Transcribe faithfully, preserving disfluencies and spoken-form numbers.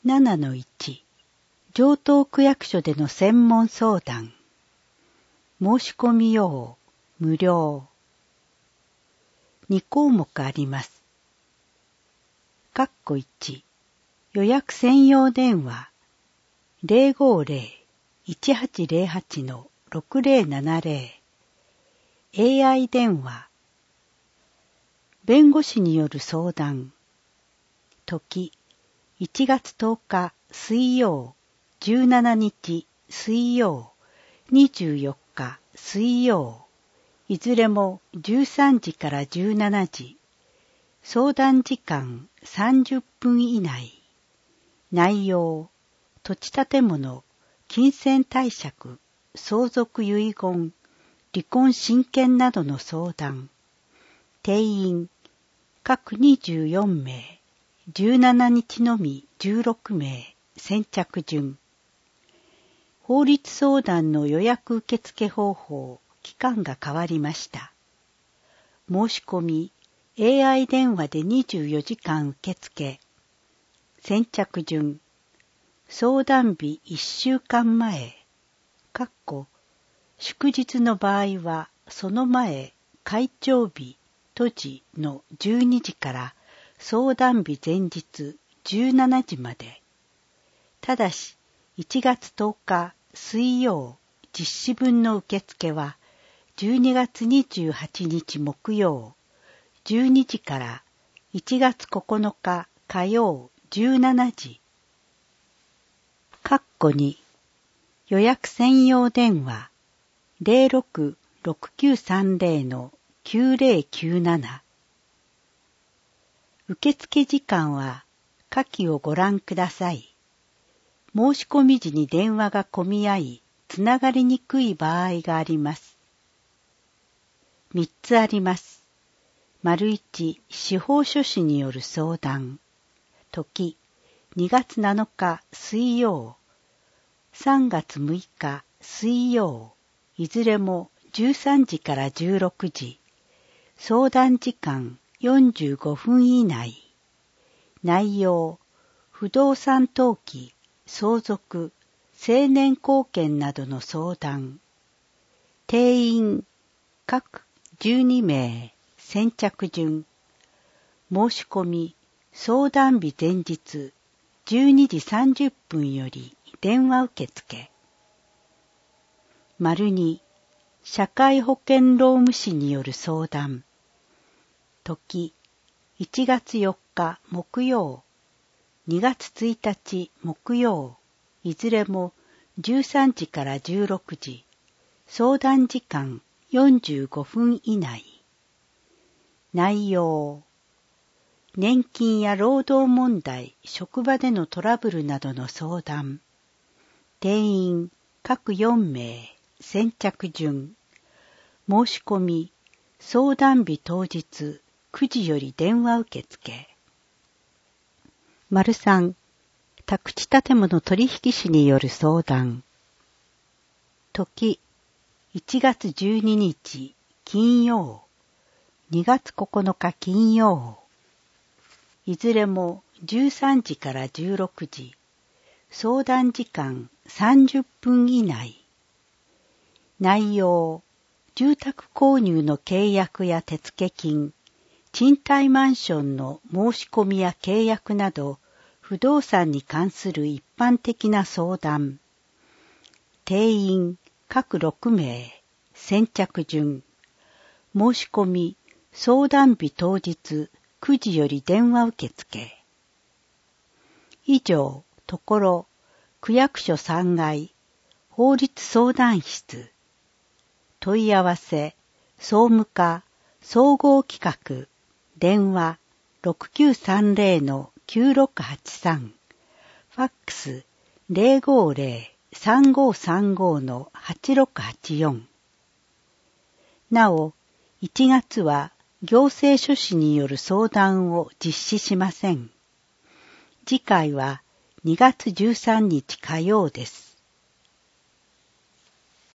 ななのいち、城東区役所での専門相談。申し込み用、無料。に項目あります。括弧いち、予約専用電話 ゼロごゼロ いちはちゼロはち ろくゼロななゼロ エーアイ 電話弁護士による相談時いちがつとおか水曜じゅうしちにち水曜にじゅうよっか水曜いずれもじゅうさんじからじゅうしちじ相談時間さんじゅっぷん以内内容土地建物金銭貸借相続遺言離婚親権などの相談定員各にじゅうよんめいじゅうしちにちのみじゅうろくめい先着順法律相談の予約受付方法期間が変わりました申し込み エーアイ 電話でにじゅうよじかん受付先着順相談日いっしゅうかんまえ括弧祝日の場合はその前開帳日閉じのじゅうにじから相談日前日じゅうしちじまでただしいちがつとおか水曜実施分の受付はじゅうにがつにじゅうはちにち木曜じゅうにじからいちがつここのか火曜じゅうしちじ括弧に予約専用電話 ゼロろく ろくきゅうさんゼロ きゅうゼロきゅうなな 受付時間は下記をご覧ください。申し込み時に電話が混み合い、つながりにくい場合があります。みっつあります。丸いち、司法書士による相談。時、にがつなのか水曜、さんがつむいか水曜、いずれもじゅうさんじからじゅうろくじ。相談時間よんじゅうごふん以内。内容、不動産登記、相続、成年後見などの相談。定員、各じゅうにめい、先着順。申し込み、相談日前日、じゅうにじさんじゅっぷんより電話受付。丸に、社会保険労務士による相談。時、いちがつよっか木曜、にがつついたち木曜、いずれもじゅうさんじからじゅうろくじ、相談時間よんじゅうごふん以内。内容、年金や労働問題、職場でのトラブルなどの相談。定員各よんめい、先着順。申し込み、相談日当日くじより電話受付。丸さん、宅地建物取引士による相談。時、いちがつじゅうににち金曜、にがつここのか金曜。いずれもじゅうさんじからじゅうろくじ。相談時間さんじゅっぷん以内。内容、住宅購入の契約や手付金、賃貸マンションの申し込みや契約など、不動産に関する一般的な相談。定員各ろくめい、先着順。申し込み、相談日当日くじより電話受付。以上、ところ、区役所さんがい、法律相談室。問い合わせ、総務課、総合企画、電話ろくきゅうさんゼロ きゅうろくはちさん、ファックスゼロごゼロ さんごさんご はちろくはちよん。なお、いちがつは行政書士による相談を実施しません。次回はにがつじゅうさんにち火曜です。